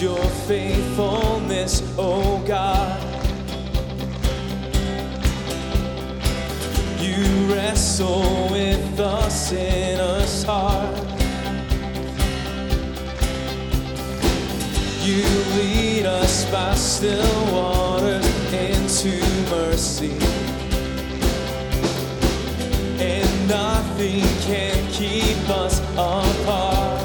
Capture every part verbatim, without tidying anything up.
is your faithfulness, oh God. You wrestle with the sinner's heart. You lead us by still waters into mercy, and nothing can keep us apart.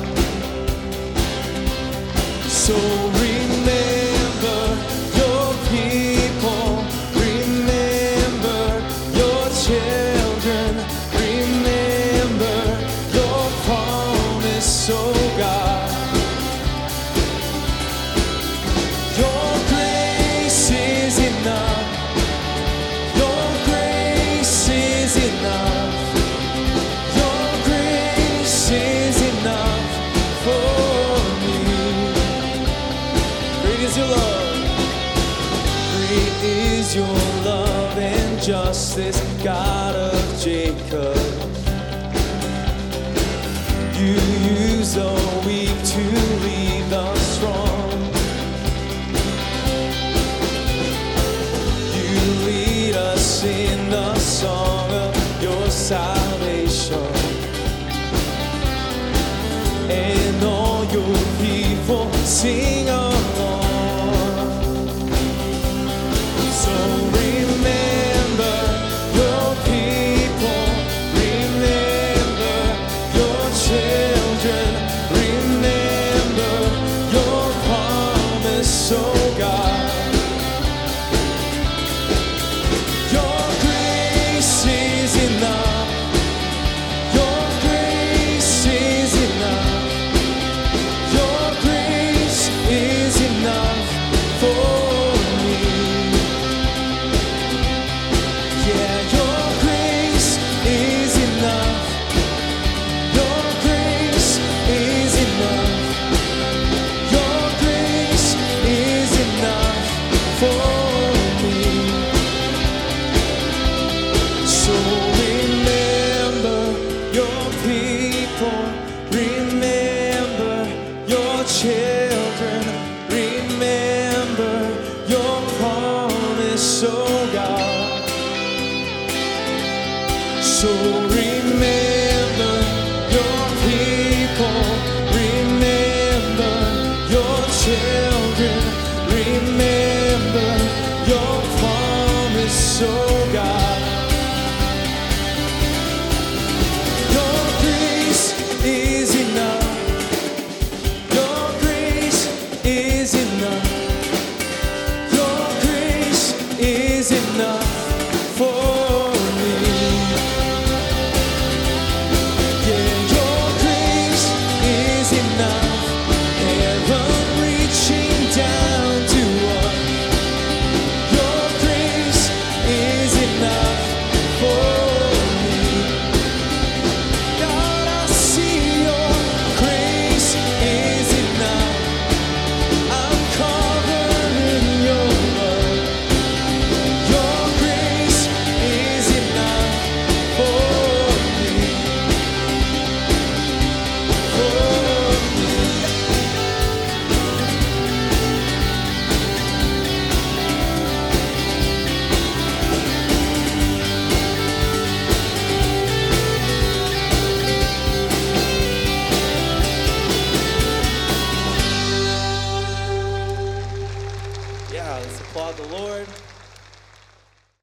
So remember your people, remember your children, remember your promise, oh God. Your grace is enough. Your grace is enough. Your grace is enough for me. Great is your love. Great is your love and justice, God of Jacob. You use the weak to lead the strong. Lead us in the song of your salvation, and all your people sing along. So remember your people, remember your children, remember your promise, oh God. Children, remember your promise, oh God. So remember your people, remember your children, remember your promise, oh God. Your grace is enough. Is enough. Your grace is enough for